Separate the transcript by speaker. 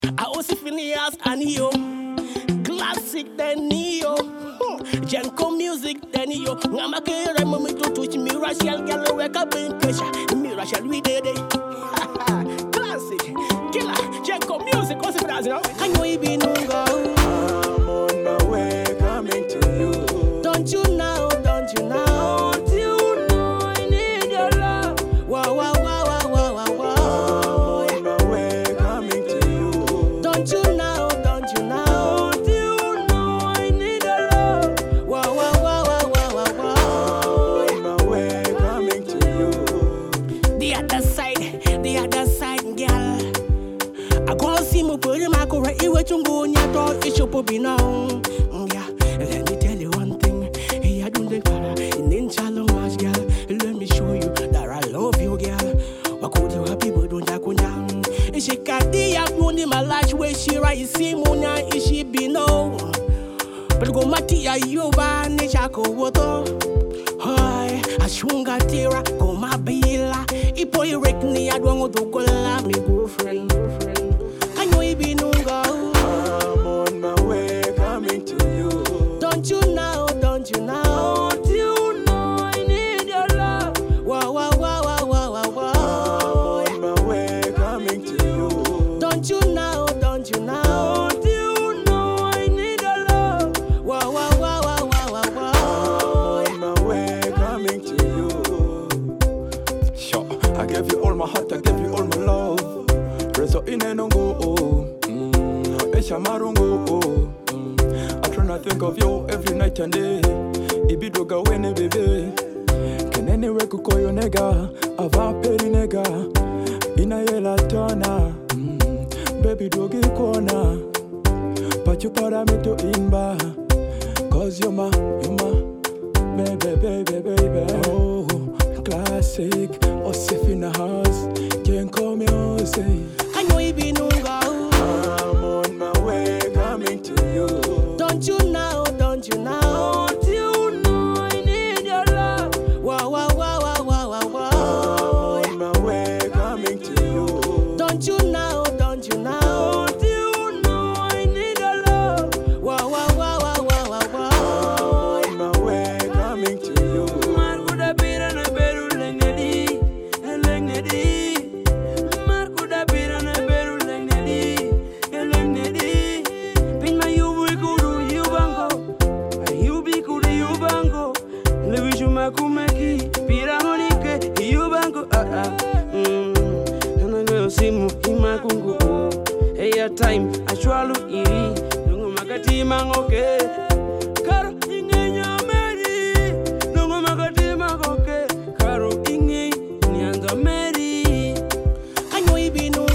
Speaker 1: I also Phineas and yo. Classic then yo. Jenko music then yo. Ngama kere mami to touch me Rachel girl wake up in pressure. Me Rachel we did it. Classic. Killer. Jenko music also Phineas, you know. I know you be no go.
Speaker 2: I'm on my way coming to you.
Speaker 1: Don't you know? Don't you know?
Speaker 2: Don't you know I need your love?
Speaker 1: Wow wow wow wow wow wow wow.
Speaker 2: I'm on my way coming to you.
Speaker 1: Don't you know? Don't you know?
Speaker 2: Don't you know I need your love?
Speaker 1: Wow wow wow wow wow wow wow.
Speaker 2: I'm on my way coming to you.
Speaker 1: The other side, girl. I go see my put him, I go right here to go on your door. It should be now. Yeah, let me tell you one thing. Hey, I don't think in shallow much, girl. Let me show you that I love you, girl. What could you happy, but don't you down? She can't be up on my life where she right, see Mona, is she be no. But go Matia, you ban the Chaco water. Hi, I shunga tira, go my bila. Ipo you rekni, I don't want to go la me girlfriend. Can you be no go?
Speaker 2: I'm on my way coming to you.
Speaker 1: Don't you know? Don't you know?
Speaker 2: Don't you know I need your love?
Speaker 1: Wow, wow, wow, wow, wow, wow, wow.
Speaker 2: I'm on my way coming to you.
Speaker 1: Don't you know? Don't you know?
Speaker 2: Don't you know I need your love?
Speaker 1: Wow, wow, wow, wow, wow, wow, wow.
Speaker 2: I'm on my way coming to you. Sure, I gave you all my heart, I gave you all my love. Reso inenongo, esha marungo. I try to think of you every night and day. Ibidoga wene baby. Can anywhere kuko yo nega, ava peri nega. Ina yela tona, baby dogi kona. But you para me to imba, cause you're my baby. Oh, classic, Osif in the house, Jenko music.
Speaker 1: Can you be no go?
Speaker 2: I'm on my way coming to you.
Speaker 1: Don't you know? Don't you know?
Speaker 2: Don't you know I need your love?
Speaker 1: Wow, wow, wow, wow, wow, wow, wow.
Speaker 2: I'm on my way coming to you.
Speaker 1: Don't you know? Don't you know?
Speaker 2: Don't you know I need your love?
Speaker 1: Wow, wow, wow, wow, wow, wow, wow.
Speaker 2: I'm on my way coming to you. Markuda pira na beru lengedi. Markuda pira na beru lengedi. Pin my you will go to you bango. You be good you bango. Lewishu makumeki. Pira monike you bango. Simu imakungu. Hey time ashwalu iri. Lungu makati mangoke. Karo ingenya meri. Lungu makati mangoke. Karo inge nyanga meri.
Speaker 1: Can you be no